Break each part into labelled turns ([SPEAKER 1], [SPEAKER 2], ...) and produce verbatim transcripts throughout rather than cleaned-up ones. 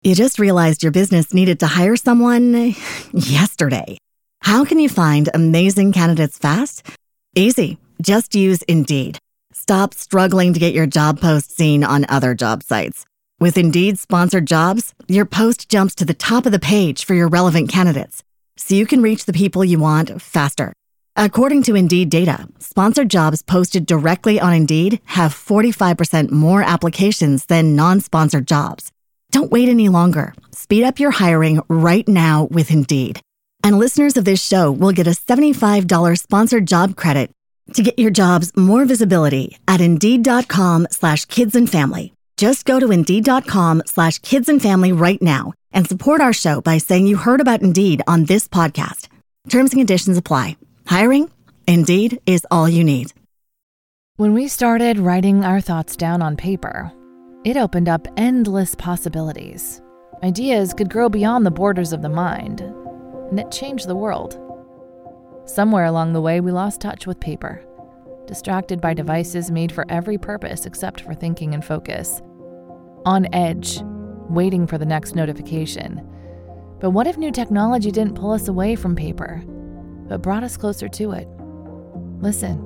[SPEAKER 1] You just realized your business needed to hire someone yesterday. How can you find amazing candidates fast? Easy. Just use Indeed. Stop struggling to get your job post seen on other job sites. With Indeed sponsored jobs, your post jumps to the top of the page for your relevant candidates, so you can reach the people you want faster. According to Indeed data, sponsored jobs posted directly on Indeed have forty-five percent more applications than non-sponsored jobs. Don't wait any longer. Speed up your hiring right now with Indeed. And listeners of this show will get a seventy-five dollars sponsored job credit to get your jobs more visibility at Indeed.com slash kids and family. Just go to Indeed.com slash kids and family right now and support our show by saying you heard about Indeed on this podcast. Terms and conditions apply. Hiring? Indeed is all you need.
[SPEAKER 2] When we started writing our thoughts down on paper, it opened up endless possibilities. Ideas could grow beyond the borders of the mind, and it changed the world. Somewhere along the way, we lost touch with paper, distracted by devices made for every purpose except for thinking and focus. On edge, waiting for the next notification. But what if new technology didn't pull us away from paper, but brought us closer to it? Listen.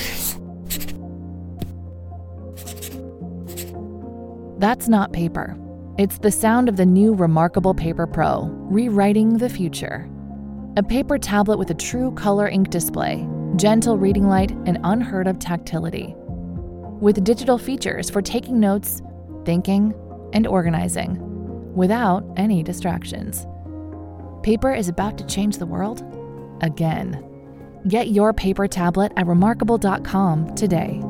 [SPEAKER 2] That's not paper. It's the sound of the new Remarkable Paper Pro, rewriting the future. A paper tablet with a true color ink display, gentle reading light, and unheard of tactility. With digital features for taking notes, thinking, and organizing, without any distractions. Paper is about to change the world again. Get your paper tablet at remarkable dot com today.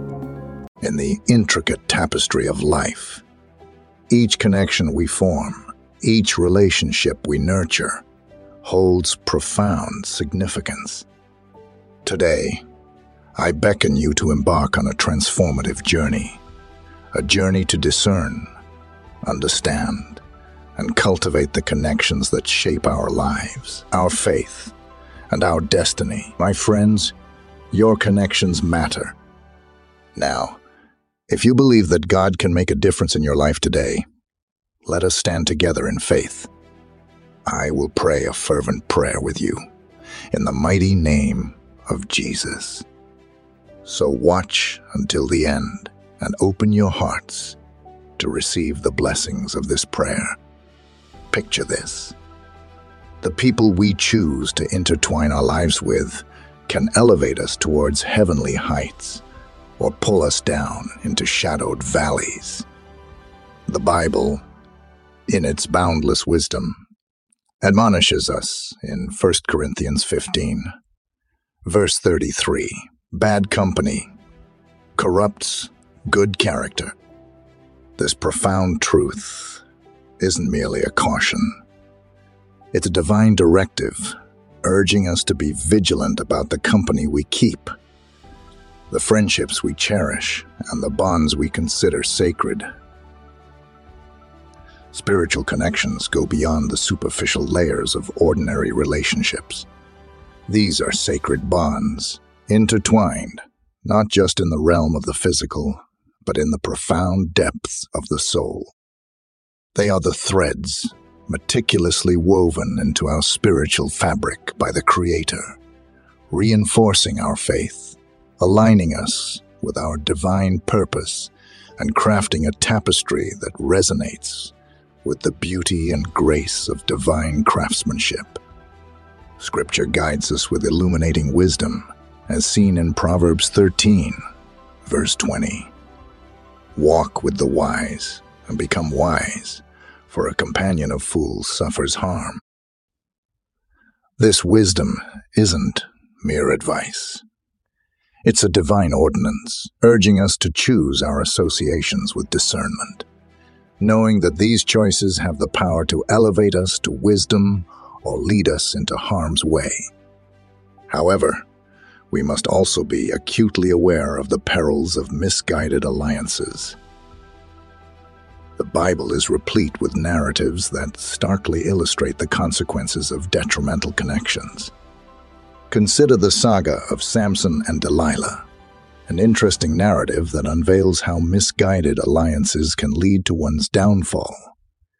[SPEAKER 3] In the intricate tapestry of life, each connection we form, each relationship we nurture, holds profound significance. Today, I beckon you to embark on a transformative journey, a journey to discern, understand, and cultivate the connections that shape our lives, our faith, and our destiny. My friends, your connections matter. Now, if you believe that God can make a difference in your life today, let us stand together in faith. I will pray a fervent prayer with you in the mighty name of Jesus. So watch until the end and open your hearts to receive the blessings of this prayer. Picture this. The people we choose to intertwine our lives with can elevate us towards heavenly heights or pull us down into shadowed valleys. The Bible, in its boundless wisdom, admonishes us in First Corinthians fifteen, verse thirty-three, bad company corrupts good character. This profound truth isn't merely a caution. It's a divine directive urging us to be vigilant about the company we keep, the friendships we cherish, and the bonds we consider sacred. Spiritual connections go beyond the superficial layers of ordinary relationships. These are sacred bonds, intertwined, not just in the realm of the physical, but in the profound depths of the soul. They are the threads meticulously woven into our spiritual fabric by the Creator, reinforcing our faith, aligning us with our divine purpose, and crafting a tapestry that resonates with the beauty and grace of divine craftsmanship. Scripture guides us with illuminating wisdom, as seen in Proverbs thirteen, verse twenty. Walk with the wise and become wise, for a companion of fools suffers harm. This wisdom isn't mere advice. It's a divine ordinance, urging us to choose our associations with discernment, knowing that these choices have the power to elevate us to wisdom or lead us into harm's way. However, we must also be acutely aware of the perils of misguided alliances. The Bible is replete with narratives that starkly illustrate the consequences of detrimental connections. Consider the saga of Samson and Delilah, an interesting narrative that unveils how misguided alliances can lead to one's downfall.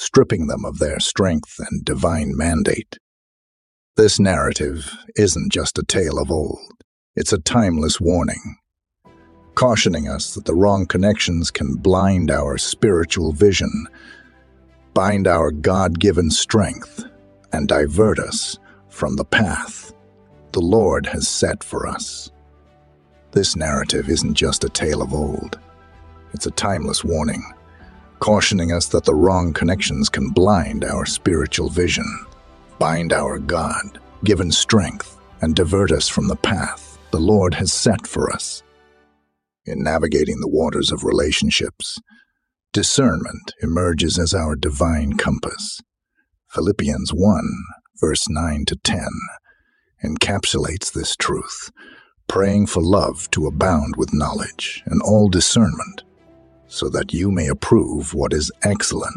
[SPEAKER 3] stripping them of their strength and divine mandate. This narrative isn't just a tale of old. It's a timeless warning, cautioning us that the wrong connections can blind our spiritual vision, bind our God-given strength, and divert us from the path the Lord has set for us. This narrative isn't just a tale of old. It's a timeless warning, cautioning us that the wrong connections can blind our spiritual vision, bind our God-given strength, and divert us from the path the Lord has set for us. In navigating the waters of relationships, discernment emerges as our divine compass. Philippians one, verse nine to ten, encapsulates this truth, praying for love to abound with knowledge and all discernment, so that you may approve what is excellent.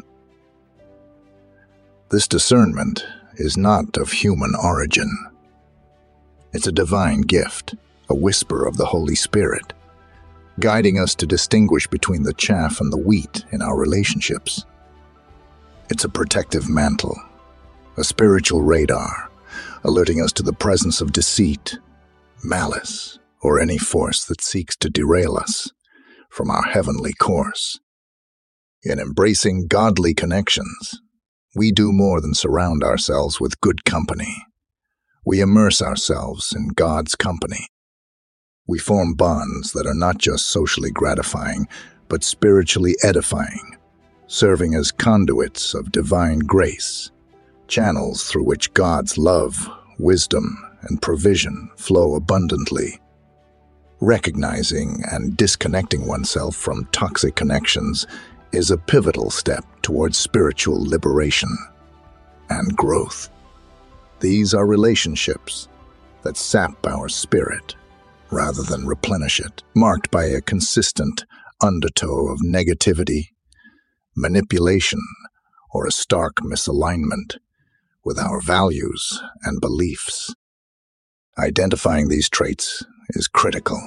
[SPEAKER 3] This discernment is not of human origin. It's a divine gift, a whisper of the Holy Spirit, guiding us to distinguish between the chaff and the wheat in our relationships. It's a protective mantle, a spiritual radar, alerting us to the presence of deceit, malice, or any force that seeks to derail us from our heavenly course. In embracing godly connections, we do more than surround ourselves with good company. We immerse ourselves in God's company. We form bonds that are not just socially gratifying, but spiritually edifying, serving as conduits of divine grace, channels through which God's love, wisdom, and provision flow abundantly. Recognizing and disconnecting oneself from toxic connections is a pivotal step towards spiritual liberation and growth. These are relationships that sap our spirit rather than replenish it, marked by a consistent undertow of negativity, manipulation, or a stark misalignment with our values and beliefs. Identifying these traits is critical,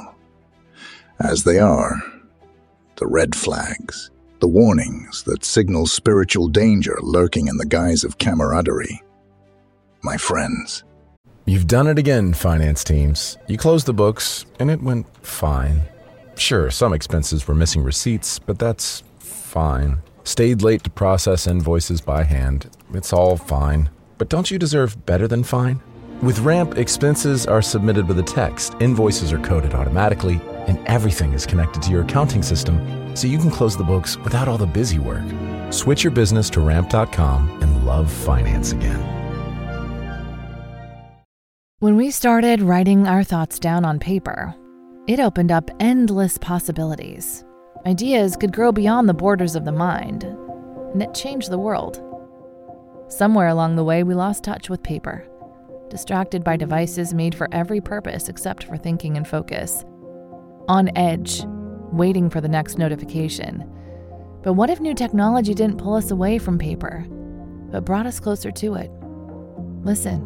[SPEAKER 3] as they are the red flags, the warnings that signal spiritual danger lurking in the guise of camaraderie. My friends,
[SPEAKER 4] you've done it again, finance teams. You closed the books, and it went fine. Sure, some expenses were missing receipts, but that's fine. Stayed late to process invoices by hand. It's all fine. But don't you deserve better than fine? With Ramp, expenses are submitted with a text, invoices are coded automatically, and everything is connected to your accounting system, so you can close the books without all the busy work. Switch your business to ramp dot com and love finance again.
[SPEAKER 2] When we started writing our thoughts down on paper, it opened up endless possibilities. Ideas could grow beyond the borders of the mind, and it changed the world. Somewhere along the way, we lost touch with paper, distracted by devices made for every purpose except for thinking and focus. On edge, waiting for the next notification. But what if new technology didn't pull us away from paper, but brought us closer to it? Listen.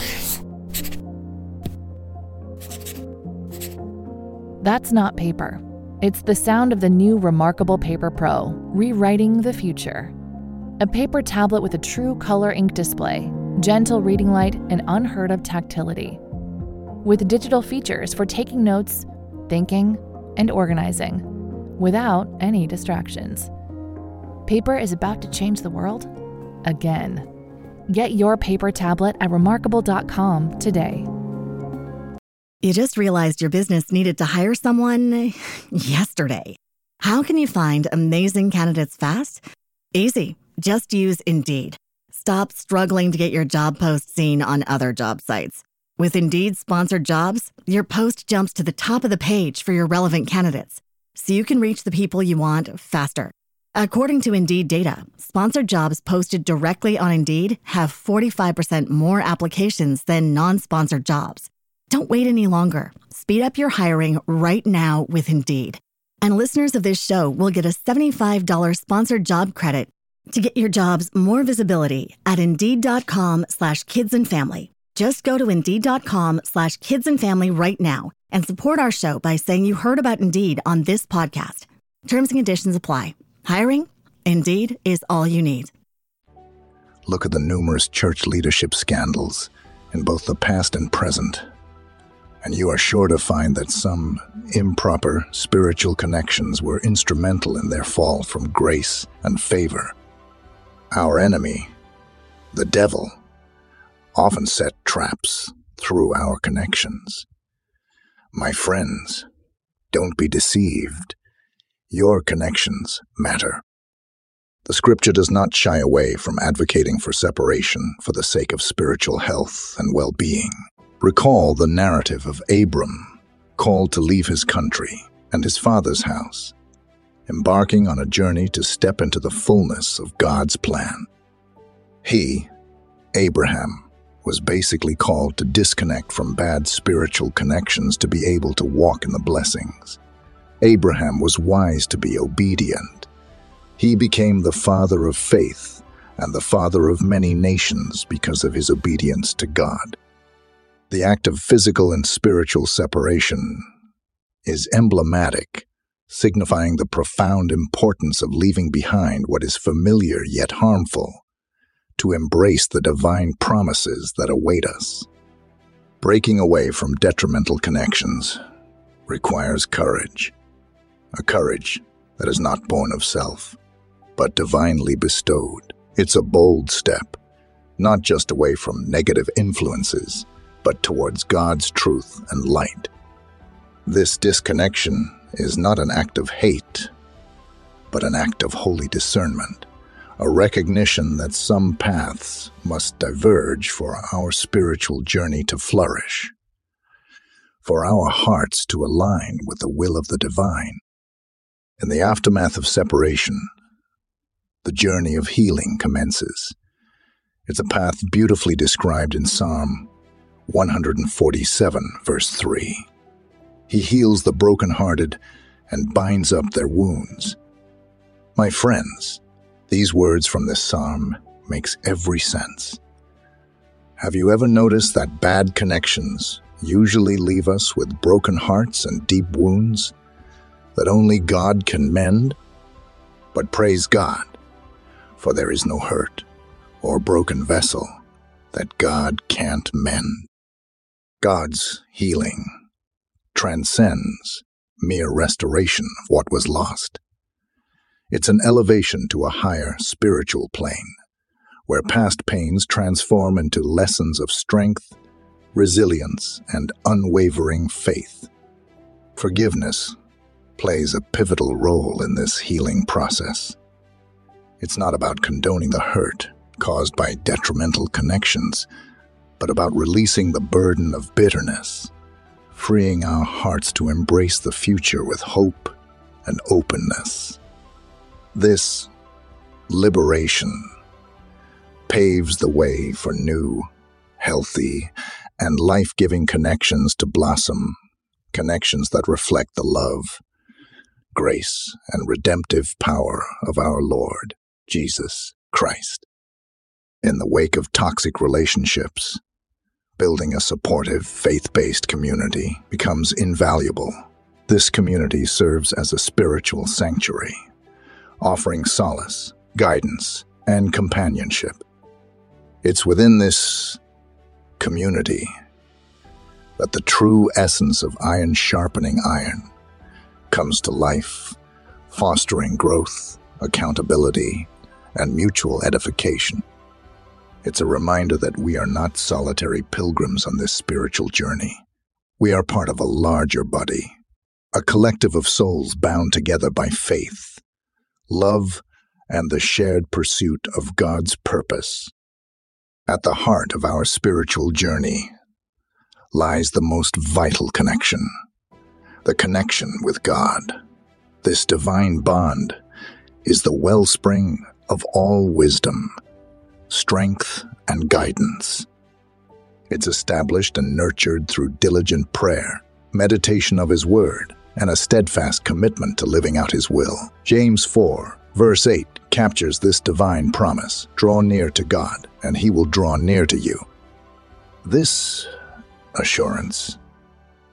[SPEAKER 2] That's not paper. It's the sound of the new Remarkable Paper Pro, rewriting the future. A paper tablet with a true color ink display, gentle reading light, and unheard of tactility. With digital features for taking notes, thinking, and organizing, without any distractions. Paper is about to change the world again. Get your paper tablet at remarkable dot com today.
[SPEAKER 1] You just realized your business needed to hire someone yesterday. How can you find amazing candidates fast? Easy. Just use Indeed. Stop struggling to get your job post seen on other job sites. With Indeed sponsored jobs, your post jumps to the top of the page for your relevant candidates, so you can reach the people you want faster. According to Indeed data, sponsored jobs posted directly on Indeed have forty-five percent more applications than non-sponsored jobs. Don't wait any longer. Speed up your hiring right now with Indeed. And listeners of this show will get a seventy-five dollars sponsored job credit to get your jobs more visibility at Indeed.com slash kids and family. Just go to Indeed.com slash kids and family right now and support our show by saying you heard about Indeed on this podcast. Terms and conditions apply. Hiring? Indeed is all you need.
[SPEAKER 3] Look at the numerous church leadership scandals in both the past and present, and you are sure to find that some improper spiritual connections were instrumental in their fall from grace and favor. Our enemy, the devil, often set traps through our connections. My friends, don't be deceived. Your connections matter. The scripture does not shy away from advocating for separation for the sake of spiritual health and well-being. Recall the narrative of Abram, called to leave his country and his father's house, embarking on a journey to step into the fullness of God's plan. He, Abraham, was basically called to disconnect from bad spiritual connections to be able to walk in the blessings. Abraham was wise to be obedient. He became the father of faith and the father of many nations because of his obedience to God. The act of physical and spiritual separation is emblematic, signifying the profound importance of leaving behind what is familiar yet harmful, to embrace the divine promises that await us. Breaking away from detrimental connections requires courage, a courage that is not born of self, but divinely bestowed. It's a bold step, not just away from negative influences, but towards God's truth and light. This disconnection is not an act of hate, but an act of holy discernment, a recognition that some paths must diverge for our spiritual journey to flourish, for our hearts to align with the will of the divine. In the aftermath of separation, the journey of healing commences. It's a path beautifully described in Psalm one forty-seven, verse three. He heals the brokenhearted and binds up their wounds. My friends, these words from this psalm makes every sense. Have you ever noticed that bad connections usually leave us with broken hearts and deep wounds that only God can mend? But praise God, for there is no hurt or broken vessel that God can't mend. God's healing transcends mere restoration of what was lost. It's an elevation to a higher spiritual plane, where past pains transform into lessons of strength, resilience, and unwavering faith. Forgiveness plays a pivotal role in this healing process. It's not about condoning the hurt caused by detrimental connections, but about releasing the burden of bitterness, freeing our hearts to embrace the future with hope and openness. This liberation paves the way for new, healthy, and life-giving connections to blossom, connections that reflect the love, grace, and redemptive power of our Lord, Jesus Christ. In the wake of toxic relationships, building a supportive, faith-based community becomes invaluable. This community serves as a spiritual sanctuary, offering solace, guidance, and companionship. It's within this community that the true essence of iron sharpening iron comes to life, fostering growth, accountability, and mutual edification. It's a reminder that we are not solitary pilgrims on this spiritual journey. We are part of a larger body, a collective of souls bound together by faith, love, and the shared pursuit of God's purpose. At the heart of our spiritual journey lies the most vital connection, the connection with God. This divine bond is the wellspring of all wisdom, strength, and guidance. It's established and nurtured through diligent prayer, meditation of His Word, and a steadfast commitment to living out His will. James four, verse eight captures this divine promise: draw near to God, and He will draw near to you. This assurance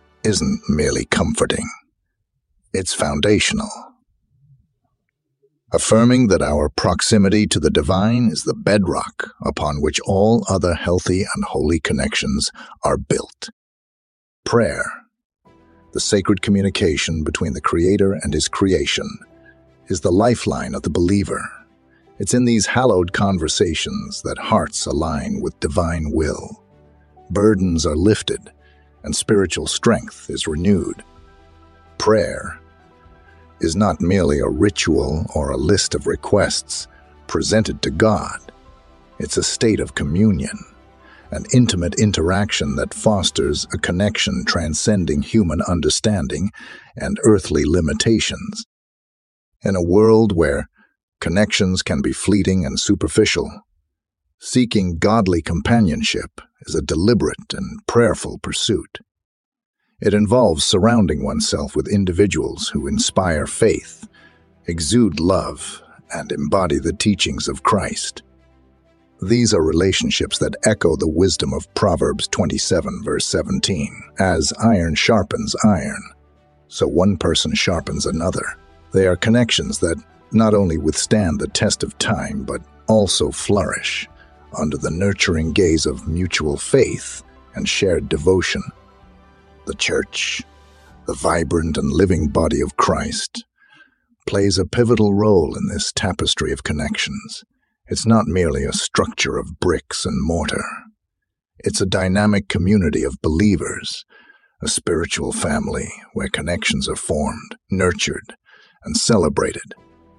[SPEAKER 3] isn't merely comforting, it's foundational. affirming that our proximity to the divine is the bedrock upon which all other healthy and holy connections are built. Prayer, the sacred communication between the Creator and His creation, is the lifeline of the believer. It's in these hallowed conversations that hearts align with divine will, burdens are lifted, and spiritual strength is renewed. Prayer is not merely a ritual or a list of requests presented to God. It's a state of communion, an intimate interaction that fosters a connection transcending human understanding and earthly limitations. In a world where connections can be fleeting and superficial, seeking godly companionship is a deliberate and prayerful pursuit. It involves surrounding oneself with individuals who inspire faith, exude love, and embody the teachings of Christ. These are relationships that echo the wisdom of Proverbs twenty-seven, verse seventeen. As iron sharpens iron, so one person sharpens another. They are connections that not only withstand the test of time, but also flourish under the nurturing gaze of mutual faith and shared devotion. The Church, the vibrant and living body of Christ, plays a pivotal role in this tapestry of connections. It's not merely a structure of bricks and mortar. It's a dynamic community of believers, a spiritual family where connections are formed, nurtured, and celebrated.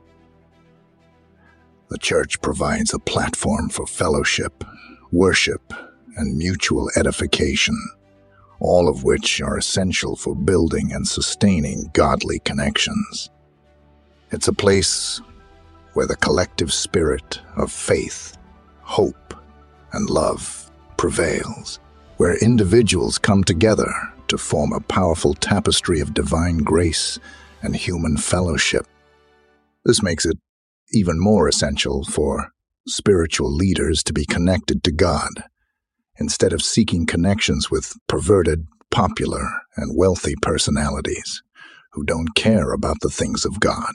[SPEAKER 3] The Church provides a platform for fellowship, worship, and mutual edification, all of which are essential for building and sustaining godly connections. It's a place where the collective spirit of faith, hope, and love prevails, where individuals come together to form a powerful tapestry of divine grace and human fellowship. This makes it even more essential for spiritual leaders to be connected to God, instead of seeking connections with perverted, popular, and wealthy personalities who don't care about the things of God.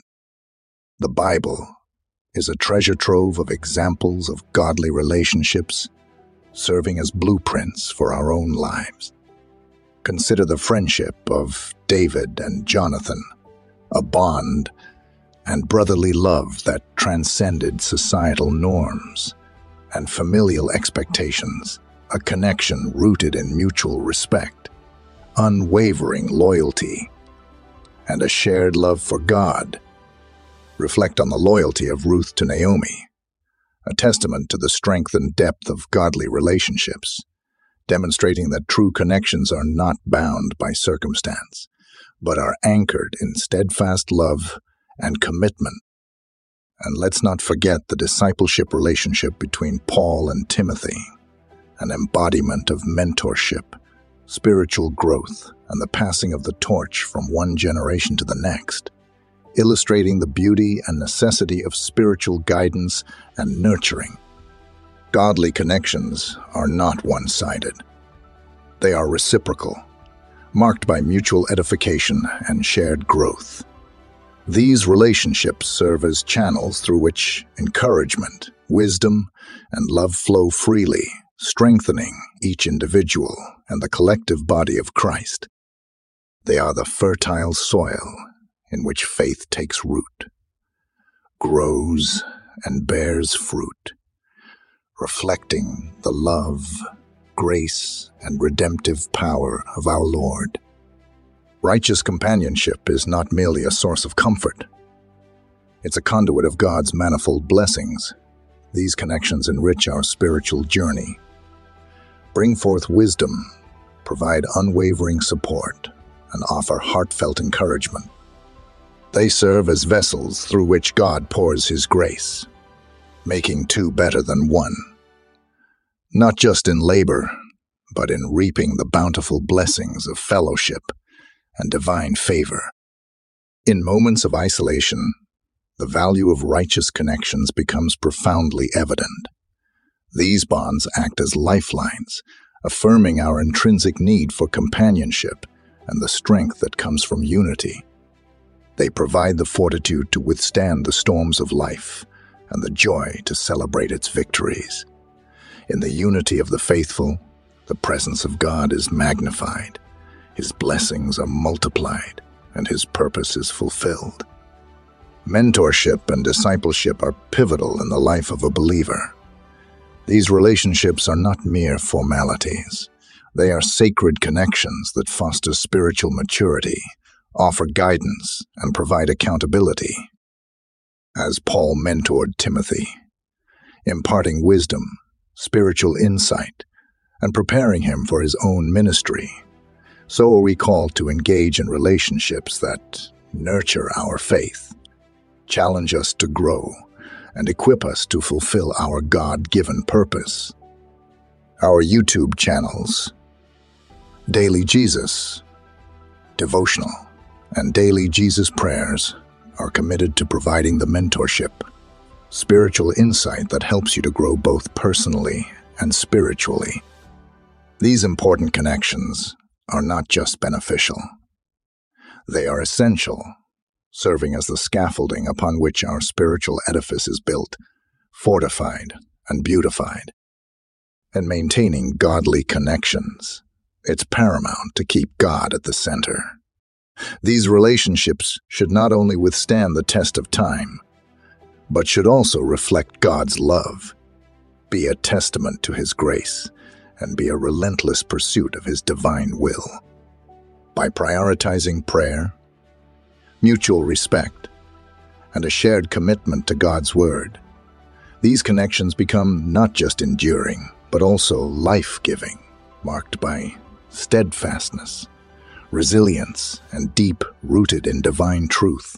[SPEAKER 3] The Bible is a treasure trove of examples of godly relationships, serving as blueprints for our own lives. Consider the friendship of David and Jonathan, a bond and brotherly love that transcended societal norms and familial expectations, a connection rooted in mutual respect, unwavering loyalty, and a shared love for God. Reflect on the loyalty of Ruth to Naomi, a testament to the strength and depth of godly relationships, demonstrating that true connections are not bound by circumstance, but are anchored in steadfast love and commitment. And let's not forget the discipleship relationship between Paul and Timothy, an embodiment of mentorship, spiritual growth, and the passing of the torch from one generation to the next, illustrating the beauty and necessity of spiritual guidance and nurturing. Godly connections are not one-sided. They are reciprocal, marked by mutual edification and shared growth. These relationships serve as channels through which encouragement, wisdom, and love flow freely, strengthening each individual and the collective body of Christ. They are the fertile soil in which faith takes root, grows, and bears fruit, reflecting the love, grace, and redemptive power of our Lord. Righteous companionship is not merely a source of comfort. It's a conduit of God's manifold blessings. These connections enrich our spiritual journey, bring forth wisdom, provide unwavering support, and offer heartfelt encouragement. They serve as vessels through which God pours His grace, making two better than one, not just in labor, but in reaping the bountiful blessings of fellowship and divine favor. In moments of isolation, the value of righteous connections becomes profoundly evident. These bonds act as lifelines, affirming our intrinsic need for companionship and the strength that comes from unity. They provide the fortitude to withstand the storms of life and the joy to celebrate its victories. In the unity of the faithful, the presence of God is magnified, His blessings are multiplied, and His purpose is fulfilled. Mentorship and discipleship are pivotal in the life of a believer. These relationships are not mere formalities. They are sacred connections that foster spiritual maturity, offer guidance, and provide accountability. As Paul mentored Timothy, imparting wisdom, spiritual insight, and preparing him for his own ministry, so are we called to engage in relationships that nurture our faith, challenge us to grow, and equip us to fulfill our God-given purpose. Our YouTube channels, Daily Jesus, Devotional, and Daily Jesus Prayers, are committed to providing the mentorship, spiritual insight that helps you to grow both personally and spiritually. These important connections are not just beneficial. They are essential, serving as the scaffolding upon which our spiritual edifice is built, fortified, and beautified. And maintaining godly connections, it's paramount to keep God at the center. These relationships should not only withstand the test of time, but should also reflect God's love, be a testament to His grace, and be a relentless pursuit of His divine will. By prioritizing prayer, mutual respect, and a shared commitment to God's Word, these connections become not just enduring, but also life-giving, marked by steadfastness, resilience, and deep-rooted in divine truth.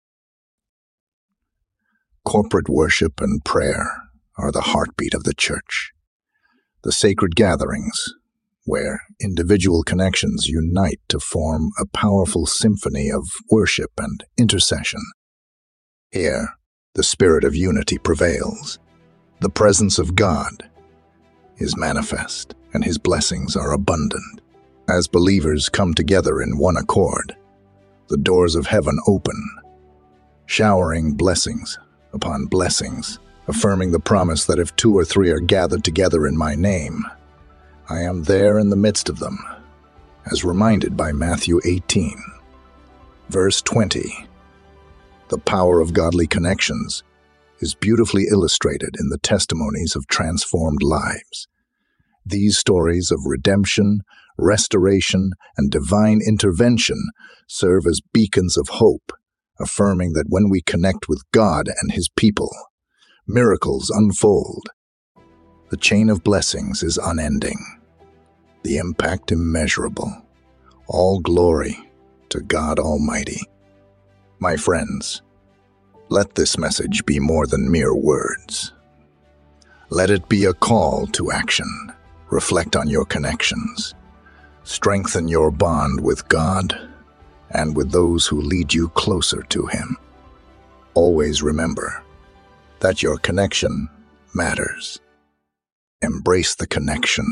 [SPEAKER 3] Corporate worship and prayer are the heartbeat of the church, the sacred gatherings where individual connections unite to form a powerful symphony of worship and intercession. Here, the spirit of unity prevails. The presence of God is manifest, and His blessings are abundant. As believers come together in one accord, the doors of heaven open, showering blessings upon blessings, affirming the promise that if two or three are gathered together in my name, I am there in the midst of them, as reminded by Matthew eighteen, verse twenty. The power of godly connections is beautifully illustrated in the testimonies of transformed lives. These stories of redemption, restoration, and divine intervention serve as beacons of hope, affirming that when we connect with God and His people, miracles unfold. The chain of blessings is unending, the impact immeasurable. All glory to God Almighty. My friends, let this message be more than mere words. Let it be a call to action. Reflect on your connections. Strengthen your bond with God and with those who lead you closer to Him. Always remember that your connection matters. Embrace the connection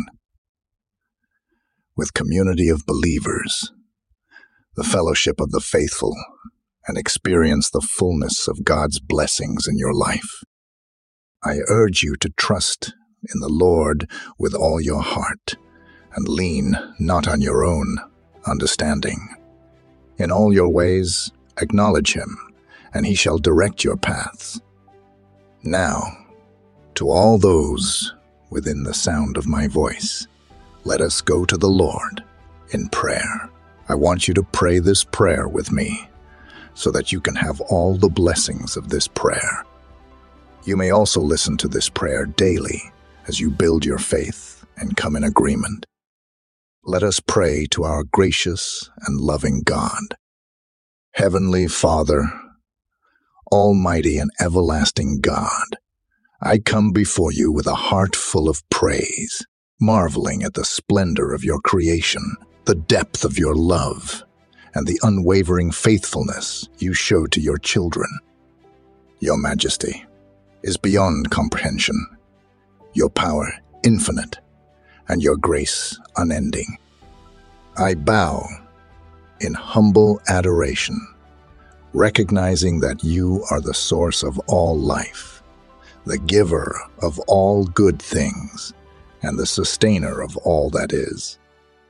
[SPEAKER 3] with community of believers, the fellowship of the faithful, and experience the fullness of God's blessings in your life. I urge you to trust in the Lord with all your heart and lean not on your own understanding. In all your ways, acknowledge Him, and He shall direct your paths. Now, to all those within the sound of my voice, let us go to the Lord in prayer. I want you to pray this prayer with me so that you can have all the blessings of this prayer. You may also listen to this prayer daily as you build your faith and come in agreement. Let us pray to our gracious and loving God. Heavenly Father, Almighty and everlasting God, I come before you with a heart full of praise, marveling at the splendor of your creation, the depth of your love, and the unwavering faithfulness you show to your children. Your majesty is beyond comprehension, your power infinite, and your grace unending. I bow in humble adoration recognizing that you are the source of all life, the giver of all good things, and the sustainer of all that is.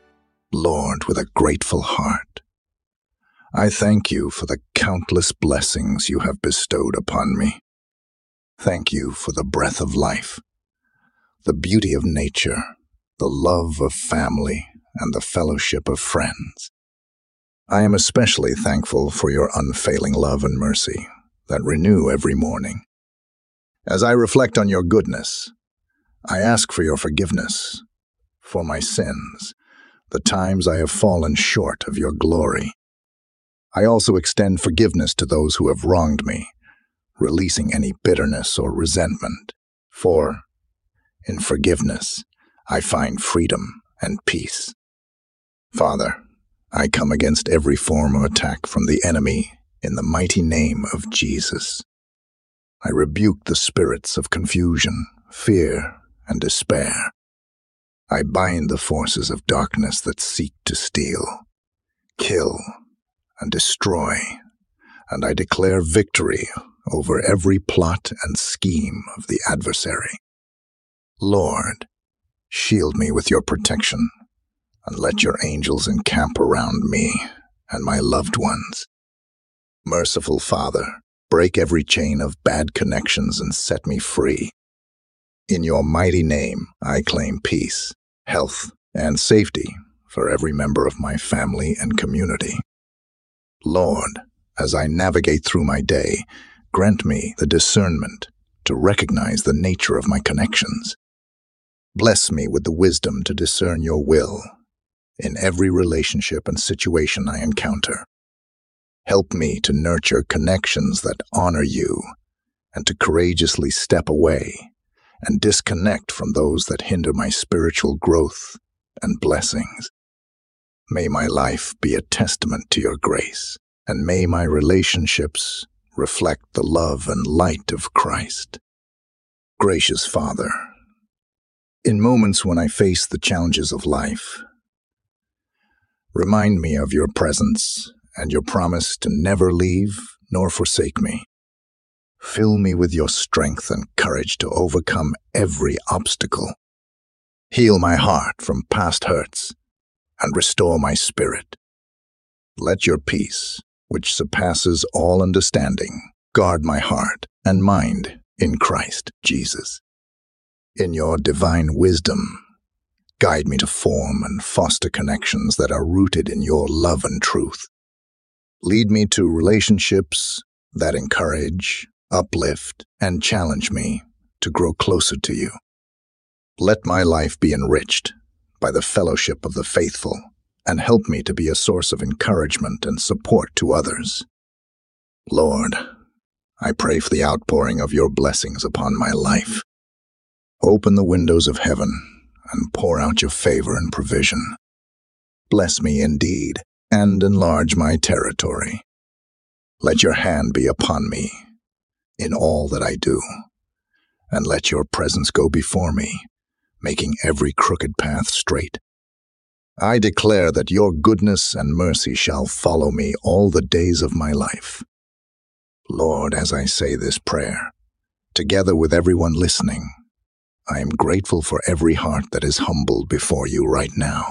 [SPEAKER 3] Lord, with a grateful heart, I thank you for the countless blessings you have bestowed upon me. Thank you for the breath of life, the beauty of nature, the love of family, and the fellowship of friends. I am especially thankful for your unfailing love and mercy that renew every morning. As I reflect on your goodness, I ask for your forgiveness for my sins, the times I have fallen short of your glory. I also extend forgiveness to those who have wronged me, releasing any bitterness or resentment, for in forgiveness I find freedom and peace. Father, I come against every form of attack from the enemy in the mighty name of Jesus. I rebuke the spirits of confusion, fear, and despair. I bind the forces of darkness that seek to steal, kill, and destroy, and I declare victory over every plot and scheme of the adversary. Lord, shield me with your protection, and let your angels encamp around me and my loved ones. Merciful Father, break every chain of bad connections and set me free. In your mighty name, I claim peace, health, and safety for every member of my family and community. Lord, as I navigate through my day, grant me the discernment to recognize the nature of my connections. Bless me with the wisdom to discern your will in every relationship and situation I encounter. Help me to nurture connections that honor you and to courageously step away and disconnect from those that hinder my spiritual growth and blessings. May my life be a testament to your grace, and may my relationships reflect the love and light of Christ. Gracious Father, in moments when I face the challenges of life, remind me of your presence and your promise to never leave nor forsake me. Fill me with your strength and courage to overcome every obstacle. Heal my heart from past hurts and restore my spirit. Let your peace, which surpasses all understanding, guard my heart and mind in Christ Jesus. In your divine wisdom, guide me to form and foster connections that are rooted in your love and truth. Lead me to relationships that encourage, uplift, and challenge me to grow closer to you. Let my life be enriched by the fellowship of the faithful, and help me to be a source of encouragement and support to others. Lord, I pray for the outpouring of your blessings upon my life. Open the windows of heaven and pour out your favor and provision. Bless me indeed, and enlarge my territory. Let your hand be upon me in all that I do, and let your presence go before me, making every crooked path straight. I declare that your goodness and mercy shall follow me all the days of my life. Lord, as I say this prayer, together with everyone listening, I am grateful for every heart that is humbled before you right now.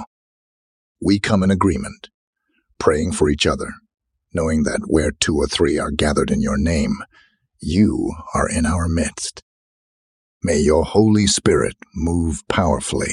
[SPEAKER 3] We come in agreement, praying for each other, knowing that where two or three are gathered in your name, you are in our midst. May your Holy Spirit move powerfully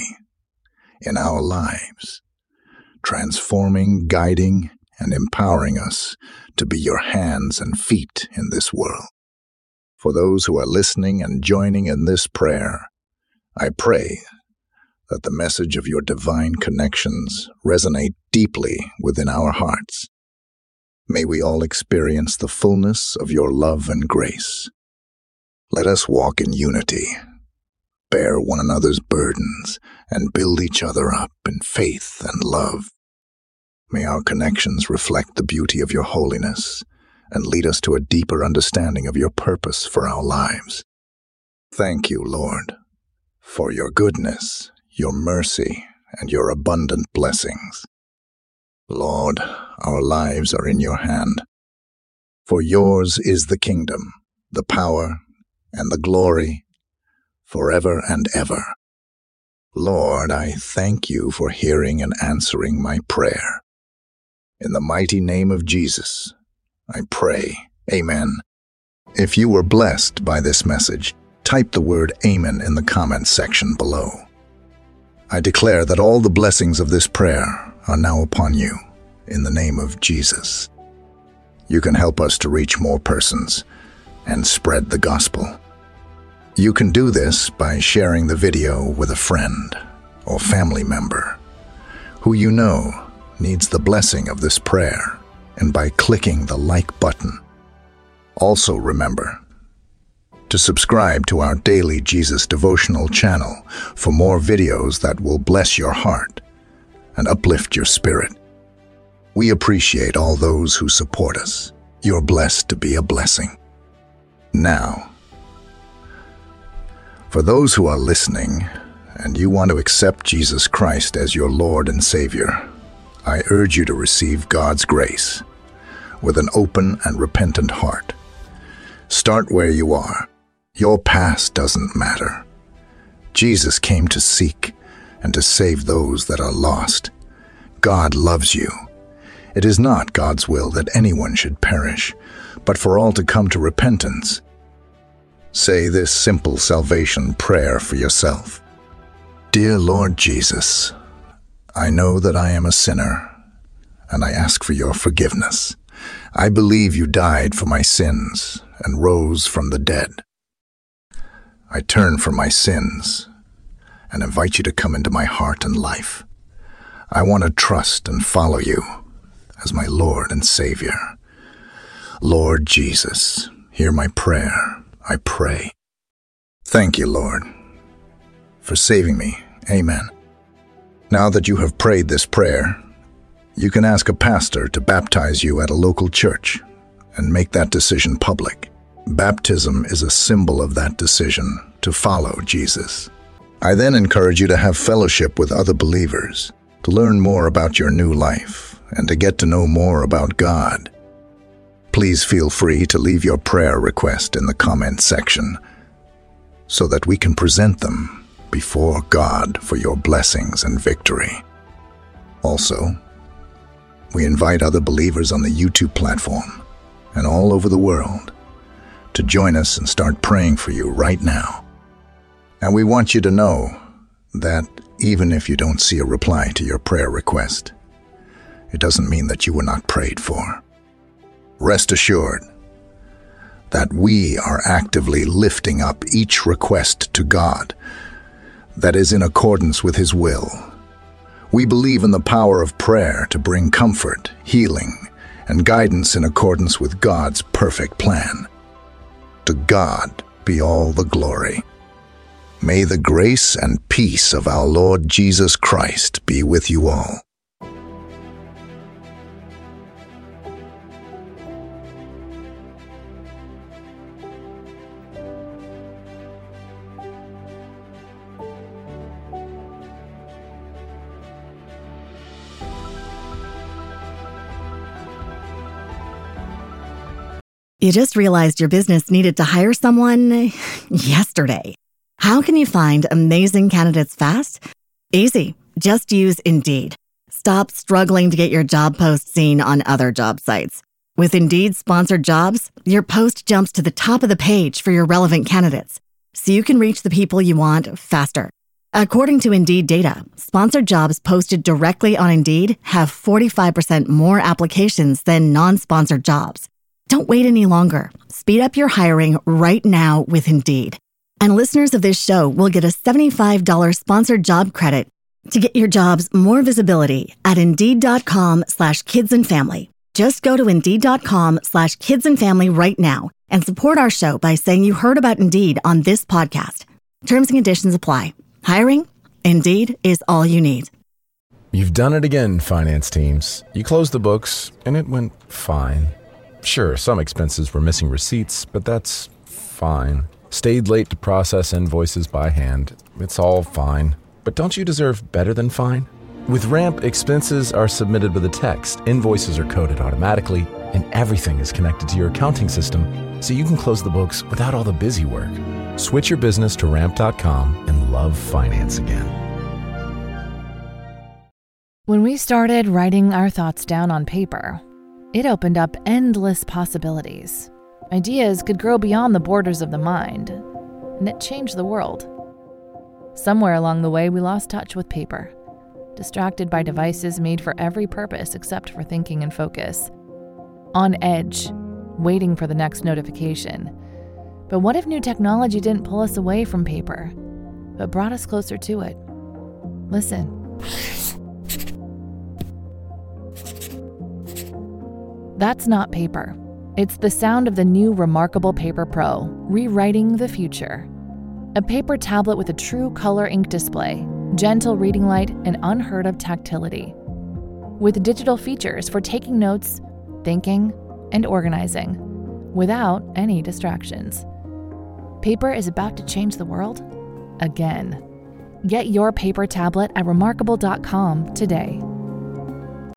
[SPEAKER 3] in our lives, transforming, guiding, and empowering us to be your hands and feet in this world. For those who are listening and joining in this prayer, I pray that the message of your divine connections resonate deeply within our hearts. May we all experience the fullness of your love and grace. Let us walk in unity, bear one another's burdens, and build each other up in faith and love. May our connections reflect the beauty of your holiness and lead us to a deeper understanding of your purpose for our lives. Thank you, Lord, for your goodness, your mercy, and your abundant blessings. Lord, our lives are in your hand. For yours is the kingdom, the power, and the glory, forever and ever. Lord, I thank you for hearing and answering my prayer. In the mighty name of Jesus, I pray. Amen. If you were blessed by this message, type the word Amen in the comments section below. I declare that all the blessings of this prayer are now upon you, in the name of Jesus. You can help us to reach more persons and spread the gospel. You can do this by sharing the video with a friend or family member who you know needs the blessing of this prayer, and by clicking the like button. Also remember to subscribe to our daily Jesus devotional channel for more videos that will bless your heart and uplift your spirit. We appreciate all those who support us. You're blessed to be a blessing. Now, for those who are listening and you want to accept Jesus Christ as your Lord and Savior, I urge you to receive God's grace with an open and repentant heart. Start where you are. Your past doesn't matter. Jesus came to seek and to save those that are lost. God loves you. It is not God's will that anyone should perish, but for all to come to repentance. Say this simple salvation prayer for yourself. Dear Lord Jesus, I know that I am a sinner, and I ask for your forgiveness. I believe you died for my sins and rose from the dead. I turn from my sins and invite you to come into my heart and life. I want to trust and follow you as my Lord and Savior. Lord Jesus, hear my prayer, I pray. Thank you, Lord, for saving me. Amen. Now that you have prayed this prayer, you can ask a pastor to baptize you at a local church and make that decision public. Baptism is a symbol of that decision to follow Jesus. I then encourage you to have fellowship with other believers, to learn more about your new life, and to get to know more about God. Please feel free to leave your prayer request in the comment section so that we can present them before God for your blessings and victory. Also, we invite other believers on the YouTube platform and all over the world to join us and start praying for you right now. And we want you to know that even if you don't see a reply to your prayer request, it doesn't mean that you were not prayed for. Rest assured that we are actively lifting up each request to God that is in accordance with His will. We believe in the power of prayer to bring comfort, healing, and guidance in accordance with God's perfect plan. To God be all the glory. May the grace and peace of our Lord Jesus Christ be with you all.
[SPEAKER 1] You just realized your business needed to hire someone yesterday. How can you find amazing candidates fast? Easy. Just use Indeed. Stop struggling to get your job post seen on other job sites. With Indeed sponsored jobs, your post jumps to the top of the page for your relevant candidates, so you can reach the people you want faster. According to Indeed data, sponsored jobs posted directly on Indeed have forty-five percent more applications than non-sponsored jobs. Don't wait any longer. Speed up your hiring right now with Indeed. And listeners of this show will get a seventy-five dollars sponsored job credit to get your jobs more visibility at Indeed.com slash kids and family. Just go to Indeed.com slash kids and family right now and support our show by saying you heard about Indeed on this podcast. Terms and conditions apply. Hiring? Indeed is all you need.
[SPEAKER 4] You've done it again, finance teams. You closed the books, and it went fine. Sure, some expenses were missing receipts, but that's fine. Stayed late to process invoices by hand. It's all fine. But don't you deserve better than fine? With Ramp, expenses are submitted with a text, invoices are coded automatically, and everything is connected to your accounting system so you can close the books without all the busy work. Switch your business to ramp dot com and love finance again.
[SPEAKER 2] When we started writing our thoughts down on paper, it opened up endless possibilities. Ideas could grow beyond the borders of the mind, and it changed the world. Somewhere along the way, we lost touch with paper, distracted by devices made for every purpose except for thinking and focus. On edge, waiting for the next notification. But what if new technology didn't pull us away from paper, but brought us closer to it? Listen. That's not paper. It's the sound of the new Remarkable Paper Pro, rewriting the future. A paper tablet with a true color ink display, gentle reading light, and unheard of tactility. With digital features for taking notes, thinking, and organizing, without any distractions. Paper is about to change the world again. Get your paper tablet at remarkable dot com today.